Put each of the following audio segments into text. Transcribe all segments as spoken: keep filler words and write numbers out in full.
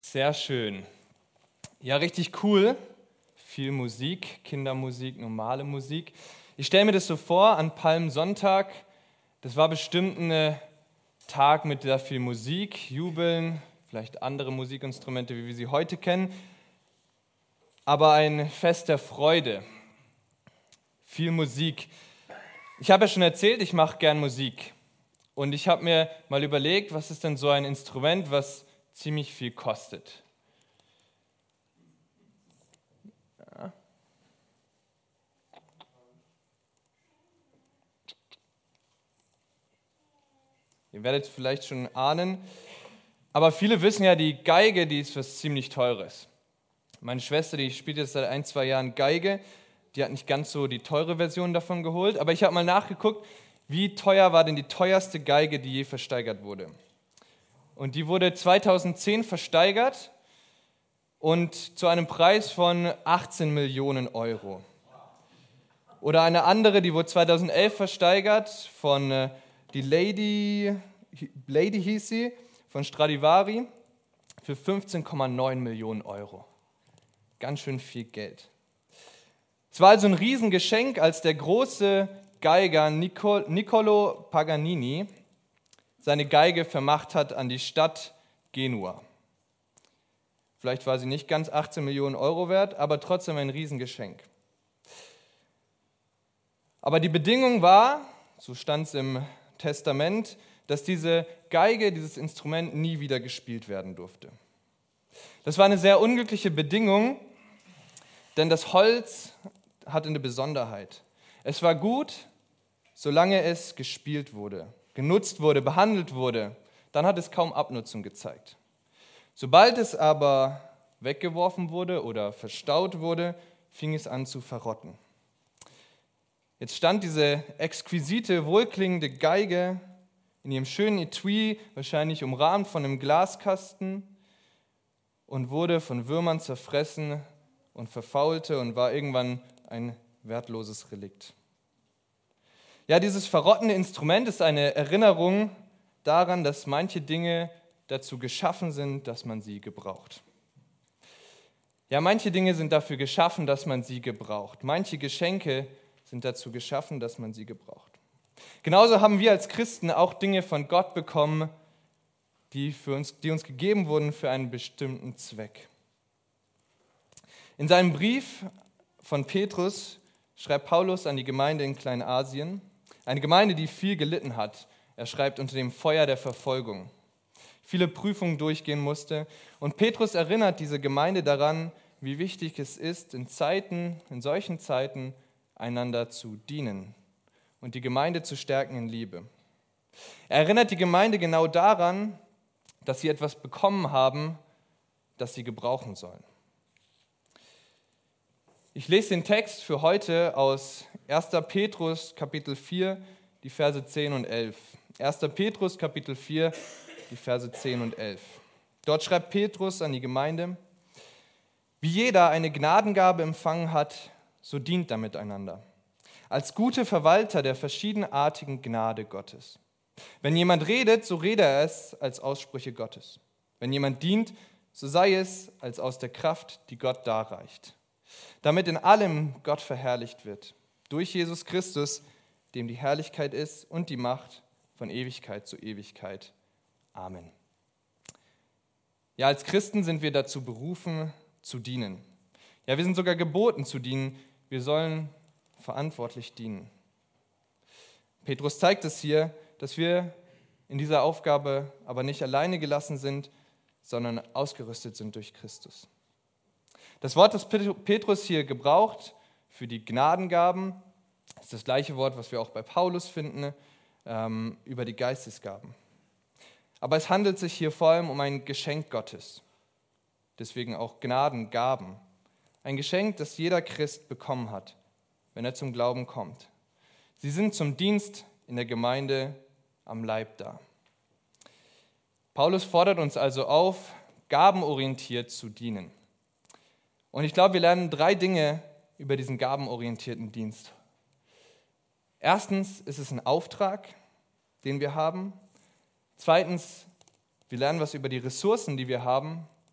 Sehr schön. Ja, richtig cool. Viel Musik, Kindermusik, normale Musik. Ich stelle mir das so vor, an Palmsonntag, das war bestimmt ein Tag mit sehr viel Musik, Jubeln, vielleicht andere Musikinstrumente, wie wir sie heute kennen, aber ein Fest der Freude. Viel Musik. Ich habe ja schon erzählt, ich mache gern Musik. Und ich habe mir mal überlegt, was ist denn so ein Instrument, was ziemlich viel kostet. Ja. Ihr werdet es vielleicht schon ahnen, aber viele wissen ja, die Geige, die ist was ziemlich Teures. Meine Schwester, die spielt jetzt seit ein, zwei Jahren Geige, die hat nicht ganz so die teure Version davon geholt, aber ich habe mal nachgeguckt, wie teuer war denn die teuerste Geige, die je versteigert wurde. Und die wurde zweitausendzehn versteigert und zu einem Preis von achtzehn Millionen Euro. Oder eine andere, die wurde zweitausendelf versteigert von äh, die Lady, Lady hieß sie, von Stradivari für fünfzehn Komma neun Millionen Euro. Ganz schön viel Geld. Es war also ein Riesengeschenk, als der große Geiger Nicol- Niccolo Paganini seine Geige vermacht hat an die Stadt Genua. Vielleicht war sie nicht ganz achtzehn Millionen Euro wert, aber trotzdem ein Riesengeschenk. Aber die Bedingung war, so stand es im Testament, dass diese Geige, dieses Instrument nie wieder gespielt werden durfte. Das war eine sehr unglückliche Bedingung, denn das Holz hatte eine Besonderheit. Es war gut, solange es gespielt wurde, genutzt wurde, behandelt wurde, dann hat es kaum Abnutzung gezeigt. Sobald es aber weggeworfen wurde oder verstaut wurde, fing es an zu verrotten. Jetzt stand diese exquisite, wohlklingende Geige in ihrem schönen Etui, wahrscheinlich umrahmt von einem Glaskasten, und wurde von Würmern zerfressen und verfaulte und war irgendwann ein wertloses Relikt. Ja, dieses verrottende Instrument ist eine Erinnerung daran, dass manche Dinge dazu geschaffen sind, dass man sie gebraucht. Ja, manche Dinge sind dafür geschaffen, dass man sie gebraucht. Manche Geschenke sind dazu geschaffen, dass man sie gebraucht. Genauso haben wir als Christen auch Dinge von Gott bekommen, die, für uns, die uns gegeben wurden für einen bestimmten Zweck. In seinem Brief von Petrus schreibt Paulus an die Gemeinde in Kleinasien, eine Gemeinde, die viel gelitten hat. Er schreibt unter dem Feuer der Verfolgung, viele Prüfungen durchgehen musste. Und Petrus erinnert diese Gemeinde daran, wie wichtig es ist, in Zeiten, in solchen Zeiten einander zu dienen und die Gemeinde zu stärken in Liebe. Er erinnert die Gemeinde genau daran, dass sie etwas bekommen haben, das sie gebrauchen sollen. Ich lese den Text für heute aus erster Petrus Kapitel vier, die Verse zehn und elf. erster Petrus Kapitel vier, die Verse zehn und elf. Dort schreibt Petrus an die Gemeinde: Wie jeder eine Gnadengabe empfangen hat, so dient damit einander, als gute Verwalter der verschiedenartigen Gnade Gottes. Wenn jemand redet, so rede er es als Aussprüche Gottes. Wenn jemand dient, so sei es als aus der Kraft, die Gott darreicht, damit in allem Gott verherrlicht wird, durch Jesus Christus, dem die Herrlichkeit ist und die Macht von Ewigkeit zu Ewigkeit. Amen. Ja, als Christen sind wir dazu berufen, zu dienen. Ja, wir sind sogar geboten zu dienen. Wir sollen verantwortlich dienen. Petrus zeigt es hier, dass wir in dieser Aufgabe aber nicht alleine gelassen sind, sondern ausgerüstet sind durch Christus. Das Wort, das Petrus hier gebraucht für die Gnadengaben, ist das gleiche Wort, was wir auch bei Paulus finden, ähm, über die Geistesgaben. Aber es handelt sich hier vor allem um ein Geschenk Gottes, deswegen auch Gnadengaben. Ein Geschenk, das jeder Christ bekommen hat, wenn er zum Glauben kommt. Sie sind zum Dienst in der Gemeinde am Leib da. Paulus fordert uns also auf, gabenorientiert zu dienen. Und ich glaube, wir lernen drei Dinge über diesen gabenorientierten Dienst. Erstens ist es ein Auftrag, den wir haben. Zweitens, wir lernen was über die Ressourcen, die wir haben.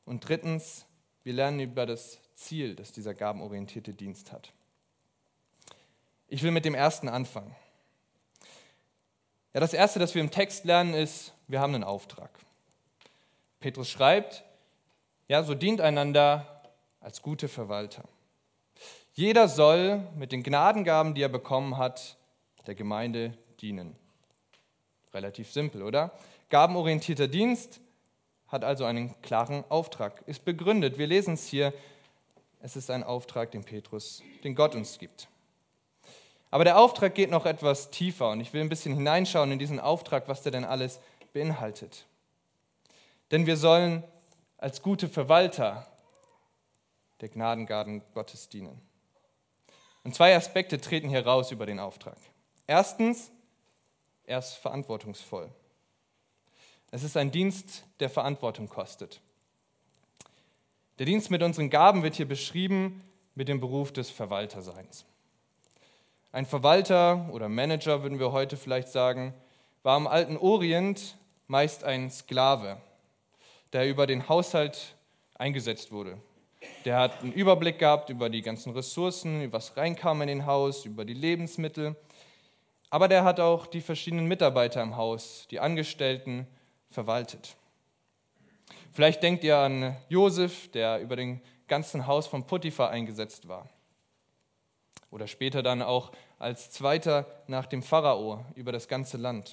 Und drittens, wir lernen über das Ziel, das dieser gabenorientierte Dienst hat. Ich will mit dem ersten anfangen. Ja, das erste, das wir im Text lernen, ist, wir haben einen Auftrag. Petrus schreibt, ja, so dient einander als gute Verwalter. Jeder soll mit den Gnadengaben, die er bekommen hat, der Gemeinde dienen. Relativ simpel, oder? Gabenorientierter Dienst hat also einen klaren Auftrag, ist begründet. Wir lesen es hier, es ist ein Auftrag, den Petrus, den Gott uns gibt. Aber der Auftrag geht noch etwas tiefer und ich will ein bisschen hineinschauen in diesen Auftrag, was der denn alles beinhaltet. Denn wir sollen als gute Verwalter der Gnadengaben Gottes dienen. Und zwei Aspekte treten hier raus über den Auftrag. Erstens, er ist verantwortungsvoll. Es ist ein Dienst, der Verantwortung kostet. Der Dienst mit unseren Gaben wird hier beschrieben mit dem Beruf des Verwalterseins. Ein Verwalter oder Manager, würden wir heute vielleicht sagen, war im alten Orient meist ein Sklave, der über den Haushalt eingesetzt wurde. Der hat einen Überblick gehabt über die ganzen Ressourcen, über was reinkam in den Haus, über die Lebensmittel. Aber der hat auch die verschiedenen Mitarbeiter im Haus, die Angestellten, verwaltet. Vielleicht denkt ihr an Josef, der über den ganzen Haus von Potiphar eingesetzt war. Oder später dann auch als Zweiter nach dem Pharao über das ganze Land.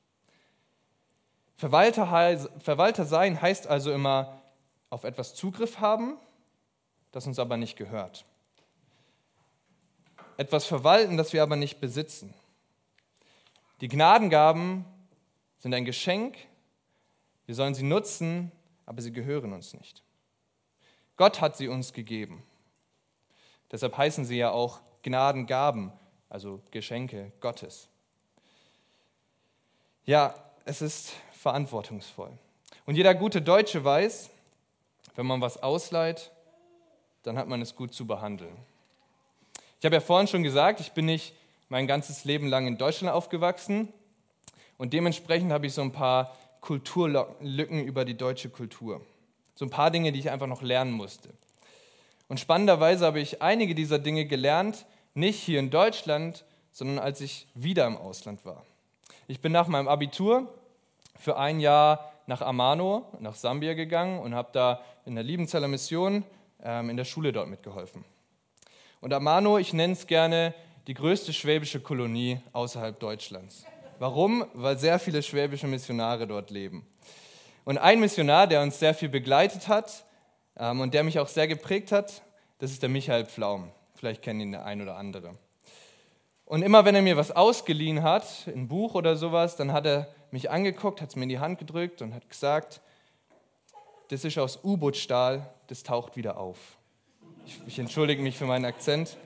Verwalter, Verwalter sein heißt also immer auf etwas Zugriff haben, das uns aber nicht gehört. Etwas verwalten, das wir aber nicht besitzen. Die Gnadengaben sind ein Geschenk, wir sollen sie nutzen, aber sie gehören uns nicht. Gott hat sie uns gegeben. Deshalb heißen sie ja auch Gnadengaben, also Geschenke Gottes. Ja, es ist verantwortungsvoll. Und jeder gute Deutsche weiß, wenn man was ausleiht, dann hat man es gut zu behandeln. Ich habe ja vorhin schon gesagt, ich bin nicht mein ganzes Leben lang in Deutschland aufgewachsen und dementsprechend habe ich so ein paar Kulturlücken über die deutsche Kultur. So ein paar Dinge, die ich einfach noch lernen musste. Und spannenderweise habe ich einige dieser Dinge gelernt, nicht hier in Deutschland, sondern als ich wieder im Ausland war. Ich bin nach meinem Abitur für ein Jahr nach Amano, nach Sambia gegangen und habe da in der Liebenzeller Mission ähm, in der Schule dort mitgeholfen. Und Amano, ich nenne es gerne die größte schwäbische Kolonie außerhalb Deutschlands. Warum? Weil sehr viele schwäbische Missionare dort leben. Und ein Missionar, der uns sehr viel begleitet hat ähm, und der mich auch sehr geprägt hat, das ist der Michael Pflaum. Vielleicht kennen ihn der ein oder andere. Und immer wenn er mir was ausgeliehen hat, ein Buch oder sowas, dann hat er mich angeguckt, hat es mir in die Hand gedrückt und hat gesagt, das ist aus U-Boot-Stahl, das taucht wieder auf. Ich, ich entschuldige mich für meinen Akzent.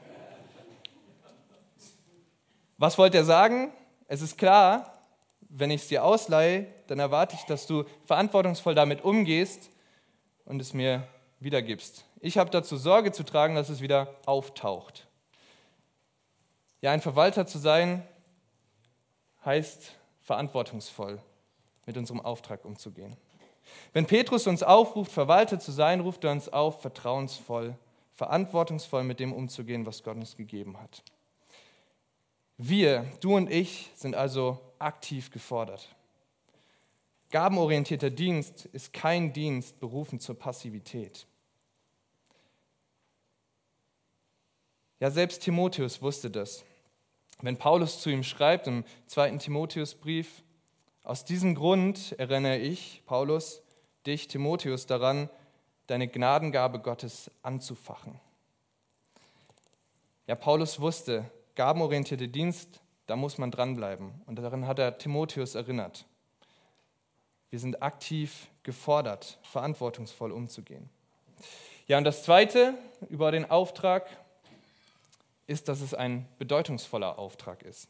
Was wollte er sagen? Es ist klar, wenn ich es dir ausleihe, dann erwarte ich, dass du verantwortungsvoll damit umgehst und es mir wiedergibst. Ich habe dazu Sorge zu tragen, dass es wieder auftaucht. Ja, ein Verwalter zu sein, heißt verantwortungsvoll mit unserem Auftrag umzugehen. Wenn Petrus uns aufruft, Verwalter zu sein, ruft er uns auf, vertrauensvoll, verantwortungsvoll mit dem umzugehen, was Gott uns gegeben hat. Wir, du und ich, sind also aktiv gefordert. Gabenorientierter Dienst ist kein Dienst berufen zur Passivität. Ja, selbst Timotheus wusste das. Wenn Paulus zu ihm schreibt im zweiten Timotheusbrief, aus diesem Grund erinnere ich, Paulus, dich, Timotheus, daran, deine Gnadengabe Gottes anzufachen. Ja, Paulus wusste, gabenorientierter Dienst, da muss man dranbleiben. Und daran hat er Timotheus erinnert. Wir sind aktiv gefordert, verantwortungsvoll umzugehen. Ja, und das Zweite über den Auftrag ist, dass es ein bedeutungsvoller Auftrag ist.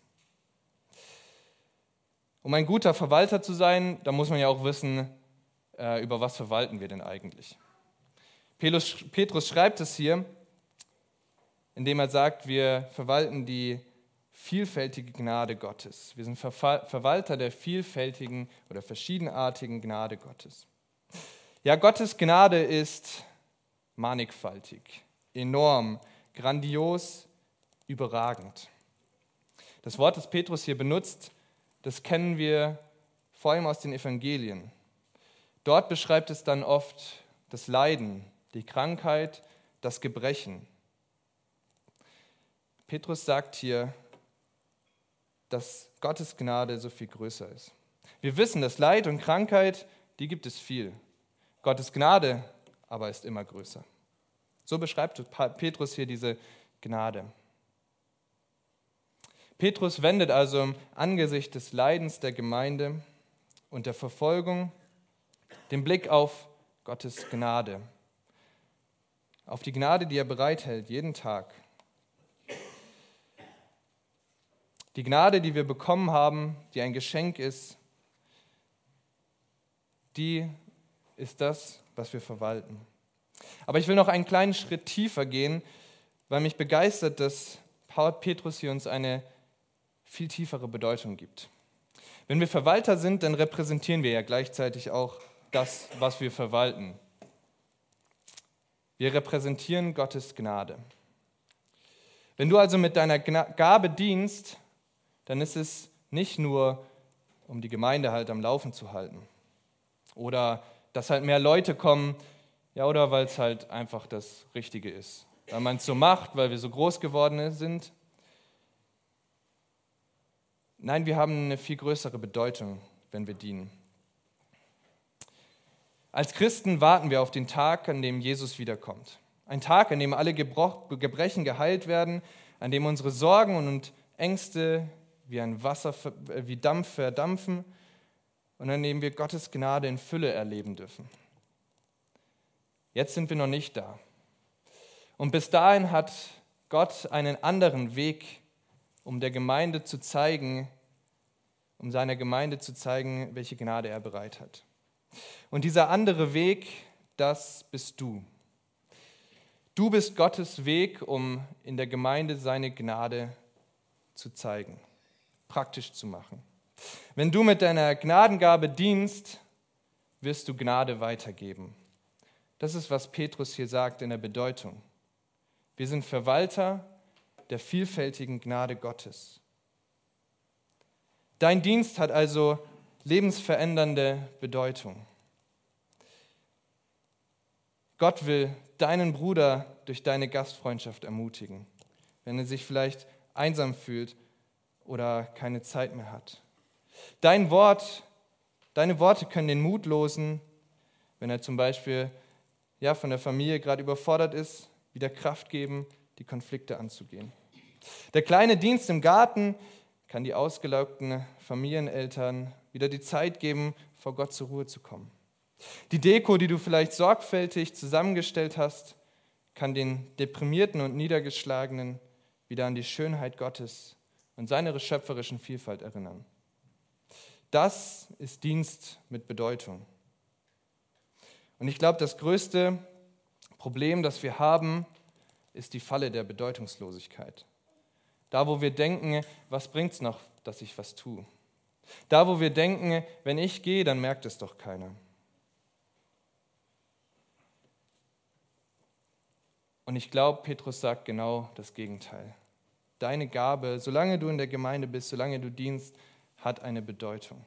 Um ein guter Verwalter zu sein, da muss man ja auch wissen, äh, über was verwalten wir denn eigentlich. Petrus, Petrus schreibt es hier, indem er sagt, wir verwalten die vielfältige Gnade Gottes. Wir sind Ver- Verwalter der vielfältigen oder verschiedenartigen Gnade Gottes. Ja, Gottes Gnade ist mannigfaltig, enorm, grandios, überragend. Das Wort, das Petrus hier benutzt, das kennen wir vor allem aus den Evangelien. Dort beschreibt es dann oft das Leiden, die Krankheit, das Gebrechen. Petrus sagt hier, dass Gottes Gnade so viel größer ist. Wir wissen, dass Leid und Krankheit, die gibt es viel. Gottes Gnade aber ist immer größer. So beschreibt Petrus hier diese Gnade. Petrus wendet also im Angesicht des Leidens der Gemeinde und der Verfolgung den Blick auf Gottes Gnade, auf die Gnade, die er bereithält, jeden Tag. Die Gnade, die wir bekommen haben, die ein Geschenk ist, die ist das, was wir verwalten. Aber ich will noch einen kleinen Schritt tiefer gehen, weil mich begeistert, dass Petrus hier uns eine viel tiefere Bedeutung gibt. Wenn wir Verwalter sind, dann repräsentieren wir ja gleichzeitig auch das, was wir verwalten. Wir repräsentieren Gottes Gnade. Wenn du also mit deiner Gabe dienst, dann ist es nicht nur, um die Gemeinde halt am Laufen zu halten oder dass halt mehr Leute kommen, ja, oder weil es halt einfach das Richtige ist, weil man es so macht, weil wir so groß geworden sind. Nein, wir haben eine viel größere Bedeutung, wenn wir dienen. Als Christen warten wir auf den Tag, an dem Jesus wiederkommt. Ein Tag, an dem alle Gebrechen geheilt werden, an dem unsere Sorgen und Ängste wie ein Wasser, wie Dampf verdampfen und an dem wir Gottes Gnade in Fülle erleben dürfen. Jetzt sind wir noch nicht da. Und bis dahin hat Gott einen anderen Weg, um der Gemeinde zu zeigen, um seiner Gemeinde zu zeigen, welche Gnade er bereit hat. Und dieser andere Weg, das bist du. Du bist Gottes Weg, um in der Gemeinde seine Gnade zu zeigen, praktisch zu machen. Wenn du mit deiner Gnadengabe dienst, wirst du Gnade weitergeben. Das ist, was Petrus hier sagt in der Bedeutung. Wir sind Verwalter der vielfältigen Gnade Gottes. Dein Dienst hat also lebensverändernde Bedeutung. Gott will deinen Bruder durch deine Gastfreundschaft ermutigen, wenn er sich vielleicht einsam fühlt oder keine Zeit mehr hat. Dein Wort, deine Worte können den Mutlosen, wenn er zum Beispiel ja, von der Familie gerade überfordert ist, wieder Kraft geben, die Konflikte anzugehen. Der kleine Dienst im Garten kann die ausgelaugten Familieneltern wieder die Zeit geben, vor Gott zur Ruhe zu kommen. Die Deko, die du vielleicht sorgfältig zusammengestellt hast, kann den Deprimierten und Niedergeschlagenen wieder an die Schönheit Gottes und seine schöpferischen Vielfalt erinnern. Das ist Dienst mit Bedeutung. Und ich glaube, das größte Problem, das wir haben, ist die Falle der Bedeutungslosigkeit. Da, wo wir denken, was bringt es noch, dass ich was tue? Da, wo wir denken, wenn ich gehe, dann merkt es doch keiner. Und ich glaube, Petrus sagt genau das Gegenteil. Deine Gabe, solange du in der Gemeinde bist, solange du dienst, hat eine Bedeutung.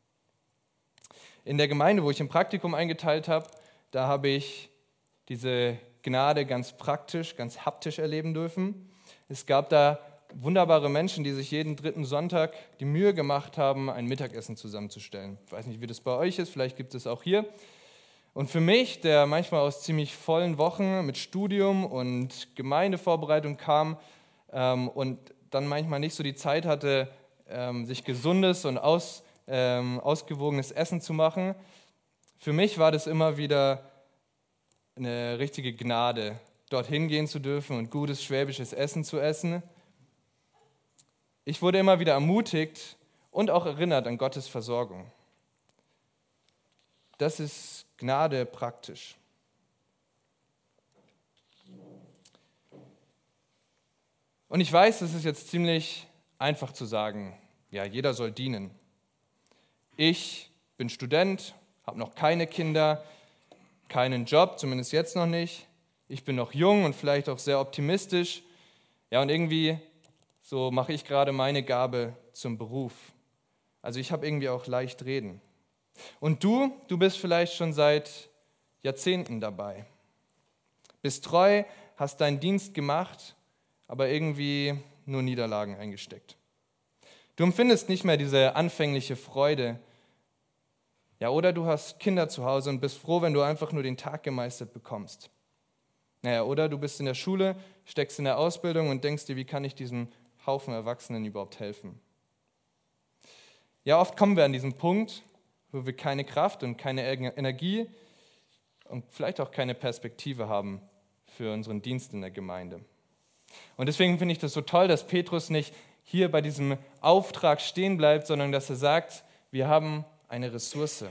In der Gemeinde, wo ich im Praktikum eingeteilt habe, da habe ich diese Gnade ganz praktisch, ganz haptisch erleben dürfen. Es gab da wunderbare Menschen, die sich jeden dritten Sonntag die Mühe gemacht haben, ein Mittagessen zusammenzustellen. Ich weiß nicht, wie das bei euch ist, vielleicht gibt es auch hier. Und für mich, der manchmal aus ziemlich vollen Wochen mit Studium und Gemeindevorbereitung kam ähm, und dann manchmal nicht so die Zeit hatte, ähm, sich gesundes und aus, ähm, ausgewogenes Essen zu machen, für mich war das immer wieder eine richtige Gnade, dorthin gehen zu dürfen und gutes schwäbisches Essen zu essen. Ich wurde immer wieder ermutigt und auch erinnert an Gottes Versorgung. Das ist Gnade praktisch. Und ich weiß, es ist jetzt ziemlich einfach zu sagen, ja, jeder soll dienen. Ich bin Student, habe noch keine Kinder, keinen Job, zumindest jetzt noch nicht. Ich bin noch jung und vielleicht auch sehr optimistisch. Ja, und irgendwie so mache ich gerade meine Gabe zum Beruf. Also ich habe irgendwie auch leicht reden. Und du, du bist vielleicht schon seit Jahrzehnten dabei. Bist treu, hast deinen Dienst gemacht, aber irgendwie nur Niederlagen eingesteckt. Du empfindest nicht mehr diese anfängliche Freude. Ja, oder du hast Kinder zu Hause und bist froh, wenn du einfach nur den Tag gemeistert bekommst. Naja, oder du bist in der Schule, steckst in der Ausbildung und denkst dir, wie kann ich diesem Haufen Erwachsenen überhaupt helfen? Ja, oft kommen wir an diesen Punkt, wo wir keine Kraft und keine Energie und vielleicht auch keine Perspektive haben für unseren Dienst in der Gemeinde. Und deswegen finde ich das so toll, dass Petrus nicht hier bei diesem Auftrag stehen bleibt, sondern dass er sagt, wir haben eine Ressource.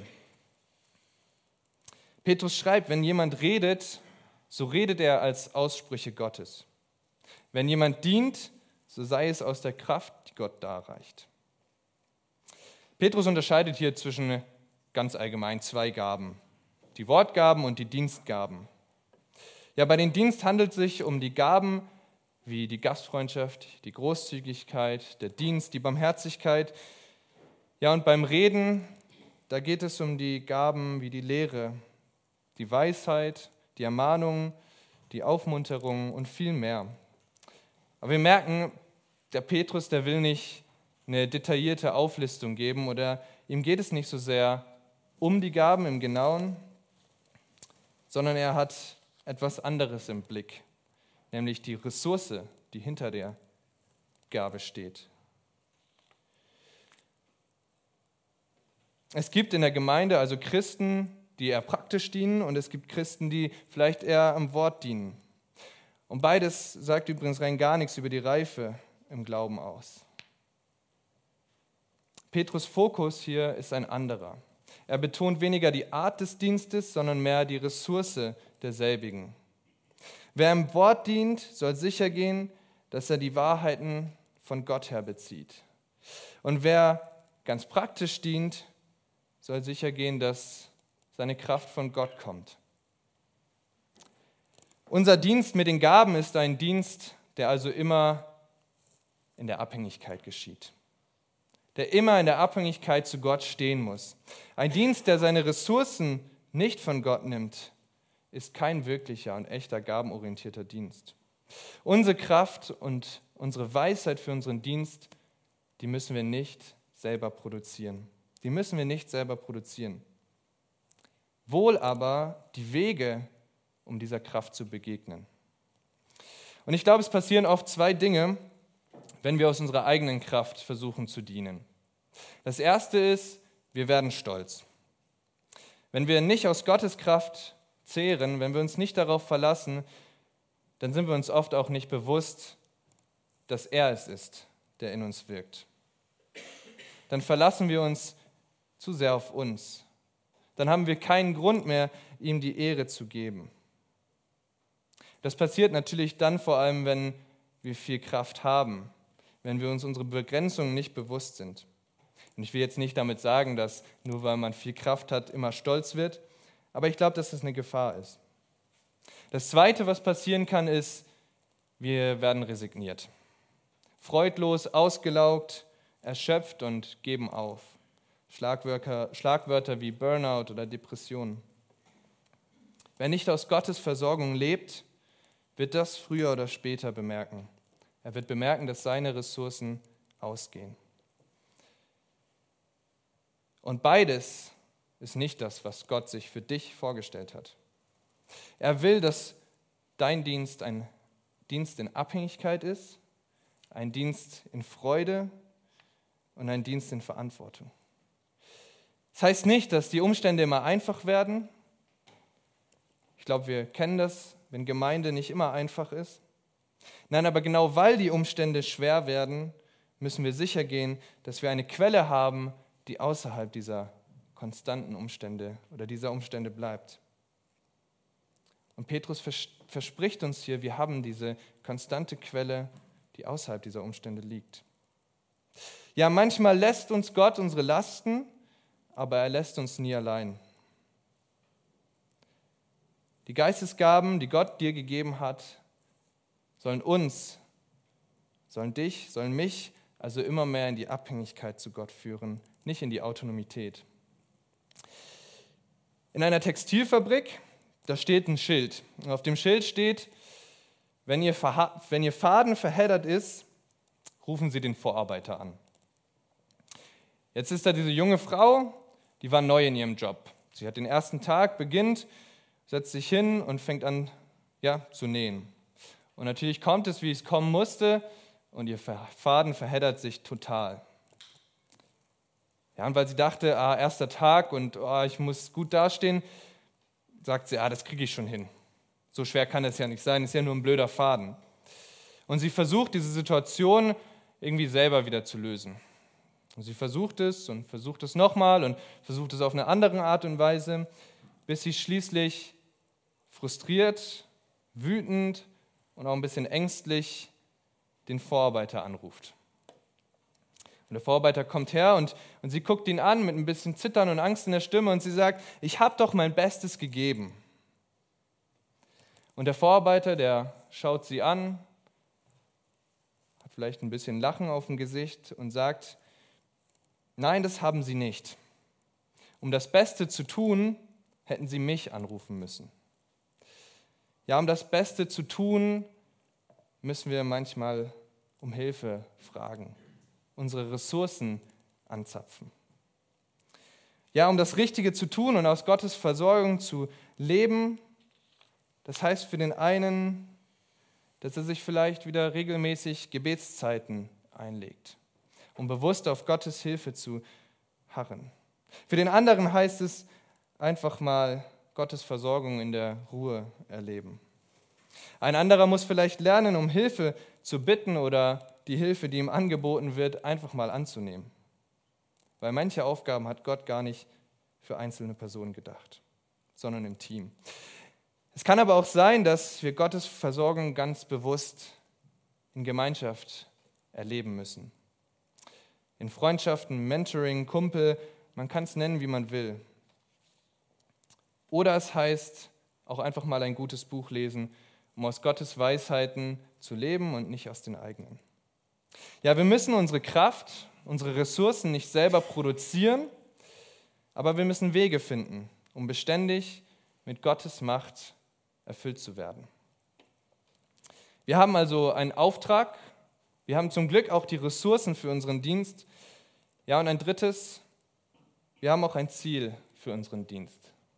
Petrus schreibt, wenn jemand redet, so redet er als Aussprüche Gottes. Wenn jemand dient, so sei es aus der Kraft, die Gott darreicht. Petrus unterscheidet hier zwischen ganz allgemein zwei Gaben, die Wortgaben und die Dienstgaben. Ja, bei den Dienst handelt es sich um die Gaben wie die Gastfreundschaft, die Großzügigkeit, der Dienst, die Barmherzigkeit. Ja, und beim Reden, da geht es um die Gaben wie die Lehre, die Weisheit, die Ermahnung, die Aufmunterung und viel mehr. Aber wir merken, der Petrus, der will nicht eine detaillierte Auflistung geben oder ihm geht es nicht so sehr um die Gaben im Genauen, sondern er hat etwas anderes im Blick, nämlich die Ressource, die hinter der Gabe steht. Es gibt in der Gemeinde also Christen, die eher praktisch dienen, und es gibt Christen, die vielleicht eher am Wort dienen. Und beides sagt übrigens rein gar nichts über die Reife im Glauben aus. Petrus' Fokus hier ist ein anderer. Er betont weniger die Art des Dienstes, sondern mehr die Ressource derselbigen. Wer im Wort dient, soll sicher gehen, dass er die Wahrheiten von Gott her bezieht. Und wer ganz praktisch dient, soll sicher gehen, dass seine Kraft von Gott kommt. Unser Dienst mit den Gaben ist ein Dienst, der also immer in der Abhängigkeit geschieht. Der immer in der Abhängigkeit zu Gott stehen muss. Ein Dienst, der seine Ressourcen nicht von Gott nimmt, ist kein wirklicher und echter gabenorientierter Dienst. Unsere Kraft und unsere Weisheit für unseren Dienst, die müssen wir nicht selber produzieren. Die müssen wir nicht selber produzieren. Wohl aber die Wege, um dieser Kraft zu begegnen. Und ich glaube, es passieren oft zwei Dinge, wenn wir aus unserer eigenen Kraft versuchen zu dienen. Das erste ist, wir werden stolz. Wenn wir nicht aus Gottes Kraft zehren, wenn wir uns nicht darauf verlassen, dann sind wir uns oft auch nicht bewusst, dass er es ist, der in uns wirkt. Dann verlassen wir uns zu sehr auf uns. Dann haben wir keinen Grund mehr, ihm die Ehre zu geben. Das passiert natürlich dann vor allem, wenn wir viel Kraft haben, wenn wir uns unsere Begrenzungen nicht bewusst sind. Und ich will jetzt nicht damit sagen, dass nur weil man viel Kraft hat, immer stolz wird, aber ich glaube, dass das eine Gefahr ist. Das Zweite, was passieren kann, ist, wir werden resigniert. Freudlos, ausgelaugt, erschöpft und geben auf. Schlagwörter, Schlagwörter wie Burnout oder Depression. Wer nicht aus Gottes Versorgung lebt, wird das früher oder später bemerken. Er wird bemerken, dass seine Ressourcen ausgehen. Und beides ist nicht das, was Gott sich für dich vorgestellt hat. Er will, dass dein Dienst ein Dienst in Abhängigkeit ist, ein Dienst in Freude und ein Dienst in Verantwortung. Das heißt nicht, dass die Umstände immer einfach werden. Ich glaube, wir kennen das, wenn Gemeinde nicht immer einfach ist. Nein, aber genau weil die Umstände schwer werden, müssen wir sicher gehen, dass wir eine Quelle haben, die außerhalb dieser konstanten Umstände oder dieser Umstände bleibt. Und Petrus vers- verspricht uns hier, wir haben diese konstante Quelle, die außerhalb dieser Umstände liegt. Ja, manchmal lässt uns Gott unsere Lasten, aber er lässt uns nie allein. Die Geistesgaben, die Gott dir gegeben hat, sollen uns, sollen dich, sollen mich also immer mehr in die Abhängigkeit zu Gott führen, nicht in die Autonomität. In einer Textilfabrik, da steht ein Schild. Und auf dem Schild steht, wenn ihr, verha- wenn ihr Faden verheddert ist, rufen Sie den Vorarbeiter an. Jetzt ist da diese junge Frau, die war neu in ihrem Job. Sie hat den ersten Tag, beginnt, setzt sich hin und fängt an, ja, zu nähen. Und natürlich kommt es, wie es kommen musste, und ihr Faden verheddert sich total. Ja, und weil sie dachte, ah, erster Tag und oh, ich muss gut dastehen, sagt sie, ah, das kriege ich schon hin. So schwer kann das ja nicht sein, ist ja nur ein blöder Faden. Und sie versucht, diese Situation irgendwie selber wieder zu lösen. Und sie versucht es und versucht es nochmal und versucht es auf eine andere Art und Weise, bis sie schließlich frustriert, wütend und auch ein bisschen ängstlich den Vorarbeiter anruft. Und der Vorarbeiter kommt her und, und sie guckt ihn an mit ein bisschen Zittern und Angst in der Stimme und sie sagt, ich habe doch mein Bestes gegeben. Und der Vorarbeiter, der schaut sie an, hat vielleicht ein bisschen Lachen auf dem Gesicht und sagt, nein, das haben Sie nicht. Um das Beste zu tun, hätten Sie mich anrufen müssen. Ja, um das Beste zu tun, müssen wir manchmal um Hilfe fragen, unsere Ressourcen anzapfen. Ja, um das Richtige zu tun und aus Gottes Versorgung zu leben, das heißt für den einen, dass er sich vielleicht wieder regelmäßig Gebetszeiten einlegt, um bewusst auf Gottes Hilfe zu harren. Für den anderen heißt es einfach mal Gottes Versorgung in der Ruhe erleben. Ein anderer muss vielleicht lernen, um Hilfe zu bitten oder die Hilfe, die ihm angeboten wird, einfach mal anzunehmen. Weil manche Aufgaben hat Gott gar nicht für einzelne Personen gedacht, sondern im Team. Es kann aber auch sein, dass wir Gottes Versorgung ganz bewusst in Gemeinschaft erleben müssen. In Freundschaften, Mentoring, Kumpel, man kann es nennen, wie man will. Oder es heißt, auch einfach mal ein gutes Buch lesen, um aus Gottes Weisheiten zu leben und nicht aus den eigenen. Ja, wir müssen unsere Kraft, unsere Ressourcen nicht selber produzieren, aber wir müssen Wege finden, um beständig mit Gottes Macht erfüllt zu werden. Wir haben also einen Auftrag, wir haben zum Glück auch die Ressourcen für unseren Dienst. Ja, und ein drittes, wir haben auch ein Ziel für unseren Dienst.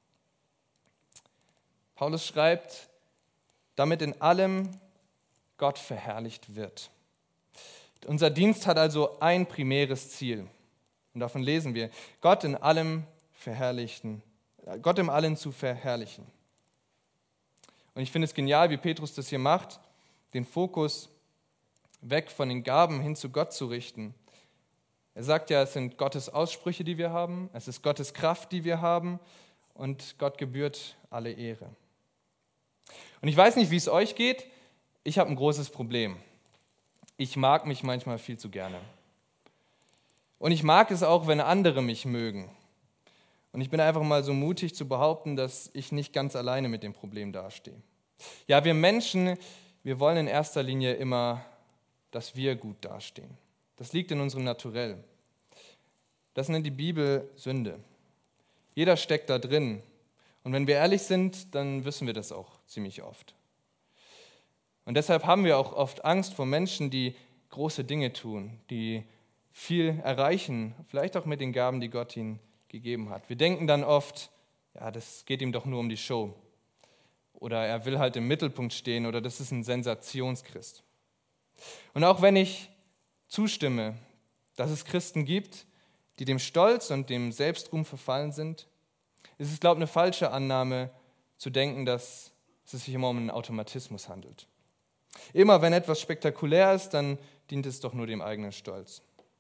Paulus schreibt, damit in allem Gott verherrlicht wird. Unser Dienst hat also ein primäres Ziel. Und davon lesen wir, Gott in allem verherrlichen, Gott im Allen zu verherrlichen. Und ich finde es genial, wie Petrus das hier macht, den Fokus weg von den Gaben hin zu Gott zu richten. Er sagt ja, es sind Gottes Aussprüche, die wir haben, es ist Gottes Kraft, die wir haben und Gott gebührt alle Ehre. Und ich weiß nicht, wie es euch geht, ich habe ein großes Problem. Ich mag mich manchmal viel zu gerne. Und ich mag es auch, wenn andere mich mögen. Und ich bin einfach mal so mutig zu behaupten, dass ich nicht ganz alleine mit dem Problem dastehe. Ja, wir Menschen, wir wollen in erster Linie immer, dass wir gut dastehen. Das liegt in unserem Naturell. Das nennt die Bibel Sünde. Jeder steckt da drin. Und wenn wir ehrlich sind, dann wissen wir das auch ziemlich oft. Und deshalb haben wir auch oft Angst vor Menschen, die große Dinge tun, die viel erreichen, vielleicht auch mit den Gaben, die Gott ihnen gegeben hat. Wir denken dann oft, ja, das geht ihm doch nur um die Show. Oder er will halt im Mittelpunkt stehen oder das ist ein Sensationschrist. Und auch wenn ich zustimme, dass es Christen gibt, die dem Stolz und dem Selbstruhm verfallen sind, ist es, glaube ich, eine falsche Annahme zu denken, dass es sich immer um einen Automatismus handelt. Immer wenn etwas spektakulär ist, dann dient es doch nur dem eigenen Stolz.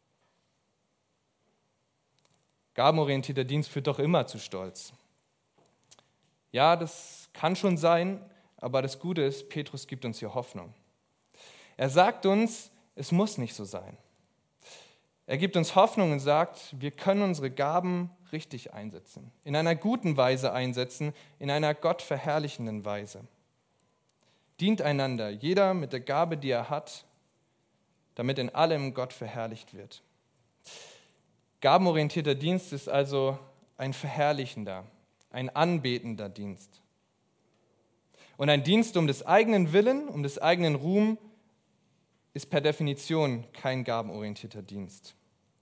Gabenorientierter Dienst führt doch immer zu Stolz. Ja, das kann schon sein, aber das Gute ist, Petrus gibt uns hier Hoffnung. Er sagt uns, es muss nicht so sein. Er gibt uns Hoffnung und sagt, wir können unsere Gaben richtig einsetzen, in einer guten Weise einsetzen, in einer gottverherrlichenden Weise. Dient einander, jeder mit der Gabe, die er hat, damit in allem Gott verherrlicht wird. Gabenorientierter Dienst ist also ein verherrlichender, ein anbetender Dienst. Und ein Dienst um des eigenen Willen, um des eigenen Ruhm, ist per Definition kein gabenorientierter Dienst.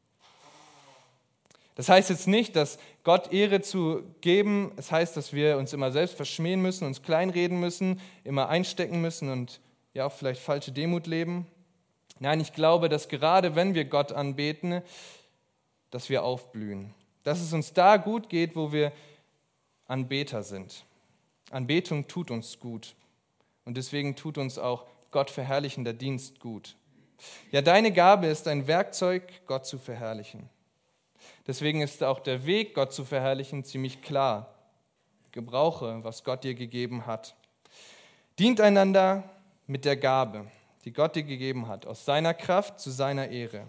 Das heißt jetzt nicht, dass Gott Ehre zu geben, es heißt, dass wir uns immer selbst verschmähen müssen, uns kleinreden müssen, immer einstecken müssen und ja auch vielleicht falsche Demut leben. Nein, ich glaube, dass gerade wenn wir Gott anbeten, dass wir aufblühen. Dass es uns da gut geht, wo wir Anbeter sind. Anbetung tut uns gut. Und deswegen tut uns auch gottverherrlichender Dienst gut. Ja, deine Gabe ist ein Werkzeug, Gott zu verherrlichen. Deswegen ist auch der Weg, Gott zu verherrlichen, ziemlich klar. Gebrauche, was Gott dir gegeben hat. Dient einander mit der Gabe, die Gott dir gegeben hat, aus seiner Kraft zu seiner Ehre.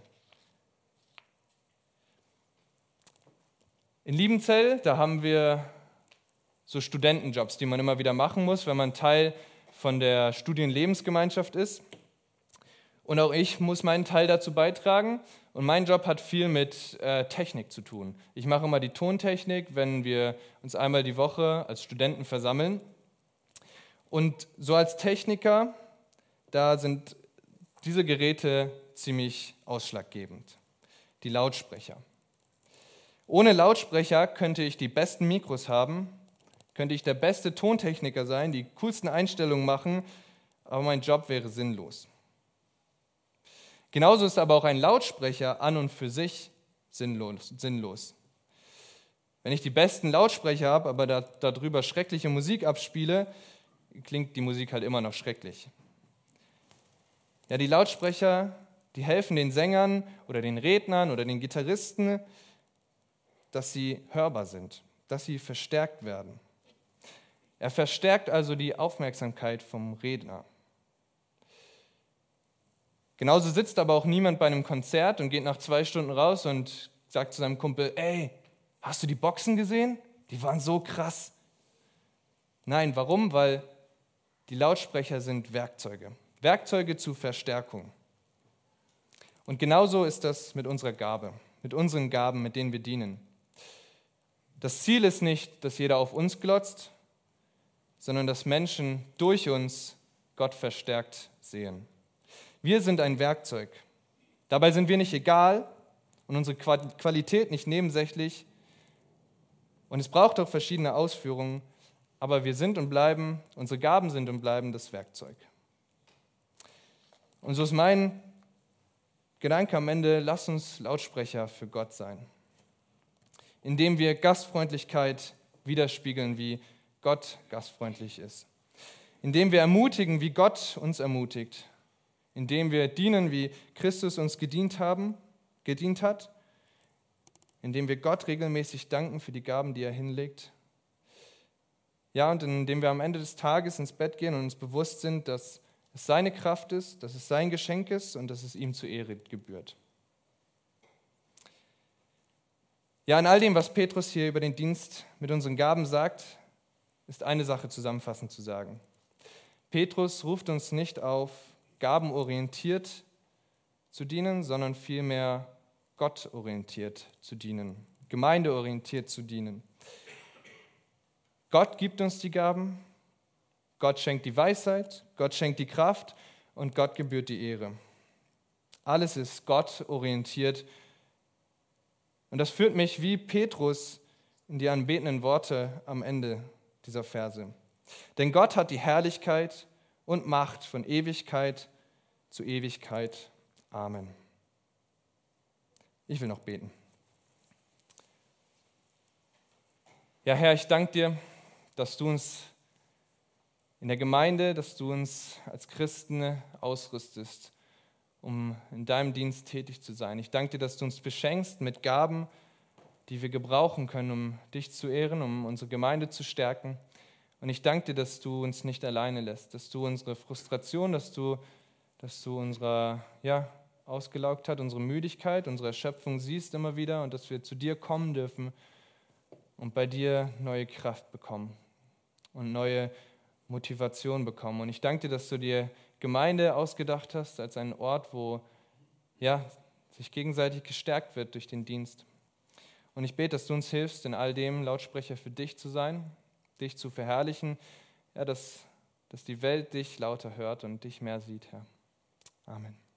In Liebenzell, da haben wir so Studentenjobs, die man immer wieder machen muss, wenn man Teil von der Studienlebensgemeinschaft ist. Und auch ich muss meinen Teil dazu beitragen. Und mein Job hat viel mit äh, Technik zu tun. Ich mache immer die Tontechnik, wenn wir uns einmal die Woche als Studenten versammeln. Und so als Techniker, da sind diese Geräte ziemlich ausschlaggebend. Die Lautsprecher. Ohne Lautsprecher könnte ich die besten Mikros haben, könnte ich der beste Tontechniker sein, die coolsten Einstellungen machen, aber mein Job wäre sinnlos. Genauso ist aber auch ein Lautsprecher an und für sich sinnlos. sinnlos. Wenn ich die besten Lautsprecher habe, aber da, darüber schreckliche Musik abspiele, klingt die Musik halt immer noch schrecklich. Ja, die Lautsprecher, die helfen den Sängern oder den Rednern oder den Gitarristen, dass sie hörbar sind, dass sie verstärkt werden. Er verstärkt also die Aufmerksamkeit vom Redner. Genauso sitzt aber auch niemand bei einem Konzert und geht nach zwei Stunden raus und sagt zu seinem Kumpel, ey, hast du die Boxen gesehen? Die waren so krass. Nein, warum? Weil die Lautsprecher sind Werkzeuge. Werkzeuge zur Verstärkung. Und genauso ist das mit unserer Gabe, mit unseren Gaben, mit denen wir dienen. Das Ziel ist nicht, dass jeder auf uns glotzt, sondern dass Menschen durch uns Gott verstärkt sehen. Wir sind ein Werkzeug. Dabei sind wir nicht egal und unsere Qualität nicht nebensächlich. Und es braucht auch verschiedene Ausführungen, aber wir sind und bleiben, unsere Gaben sind und bleiben das Werkzeug. Und so ist mein Gedanke am Ende, lass uns Lautsprecher für Gott sein, indem wir Gastfreundlichkeit widerspiegeln, wie Gott gastfreundlich ist, indem wir ermutigen, wie Gott uns ermutigt, indem wir dienen, wie Christus uns gedient haben, gedient hat, indem wir Gott regelmäßig danken für die Gaben, die er hinlegt. Ja, und indem wir am Ende des Tages ins Bett gehen und uns bewusst sind, dass es seine Kraft ist, dass es sein Geschenk ist und dass es ihm zur Ehre gebührt. Ja, in all dem, was Petrus hier über den Dienst mit unseren Gaben sagt, ist eine Sache zusammenfassend zu sagen. Petrus ruft uns nicht auf, gabenorientiert zu dienen, sondern vielmehr gottorientiert zu dienen, gemeindeorientiert zu dienen. Gott gibt uns die Gaben, Gott schenkt die Weisheit, Gott schenkt die Kraft und Gott gebührt die Ehre. Alles ist gottorientiert. Und das führt mich wie Petrus in die anbetenden Worte am Ende dieser Verse. Denn Gott hat die Herrlichkeit und Macht von Ewigkeit zu Ewigkeit. Amen. Ich will noch beten. Ja, Herr, ich danke dir, dass du uns in der Gemeinde, dass du uns als Christen ausrüstest, um in deinem Dienst tätig zu sein. Ich danke dir, dass du uns beschenkst mit Gaben, die wir gebrauchen können, um dich zu ehren, um unsere Gemeinde zu stärken. Und ich danke dir, dass du uns nicht alleine lässt, dass du unsere Frustration, dass du, dass du unserer ja, ausgelaugt hat, unsere Müdigkeit, unsere Erschöpfung siehst immer wieder und dass wir zu dir kommen dürfen und bei dir neue Kraft bekommen und neue Motivation bekommen. Und ich danke dir, dass du dir Gemeinde ausgedacht hast als einen Ort, wo ja, sich gegenseitig gestärkt wird durch den Dienst. Und ich bete, dass du uns hilfst, in all dem Lautsprecher für dich zu sein, dich zu verherrlichen, ja, dass, dass die Welt dich lauter hört und dich mehr sieht, Herr. Amen.